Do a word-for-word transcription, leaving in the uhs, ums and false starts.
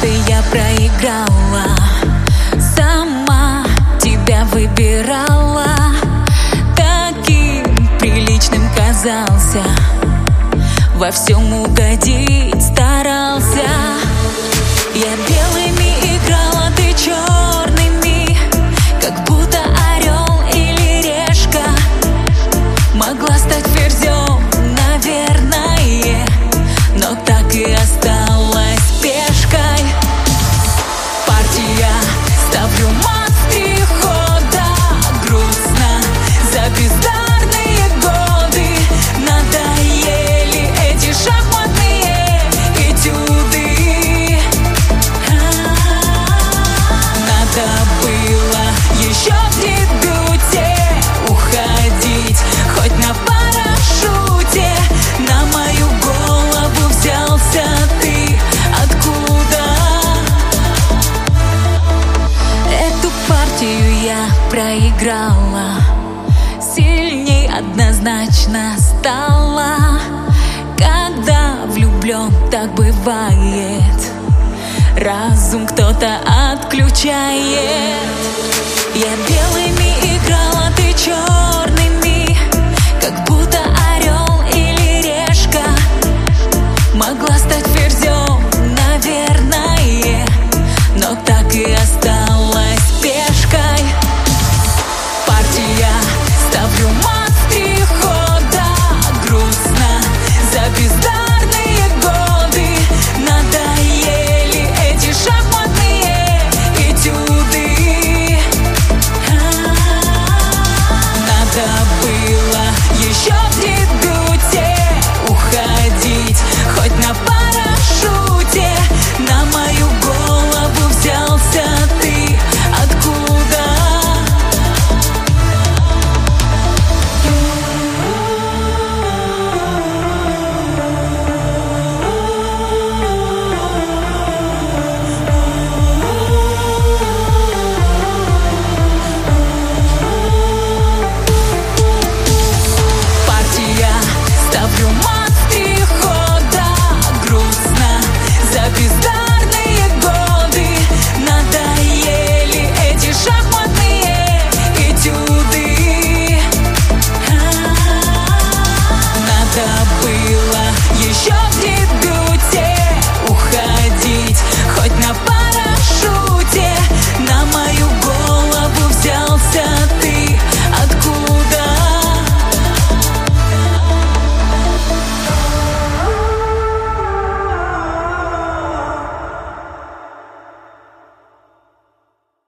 карты я проиграла, сама тебя выбирала. Таким приличным казался, во всем угодить старался. Я белыми играла, ты черными, как будто орел или решка. Могла стать ферзем, наверное, но так и осталась пешкой. Партия, ставлю мат с три хода. Грустно за бездарные годы. Надоели эти шахматные этюды. Надо было еще в дебюте уходить, хоть на парашюте. На мою голову взялся ты откуда? Эту партию я проиграла, сильней однозначно стала. Когда влюблен, так бывает, разум кто-то отключает. Я белыми играла, ты черными.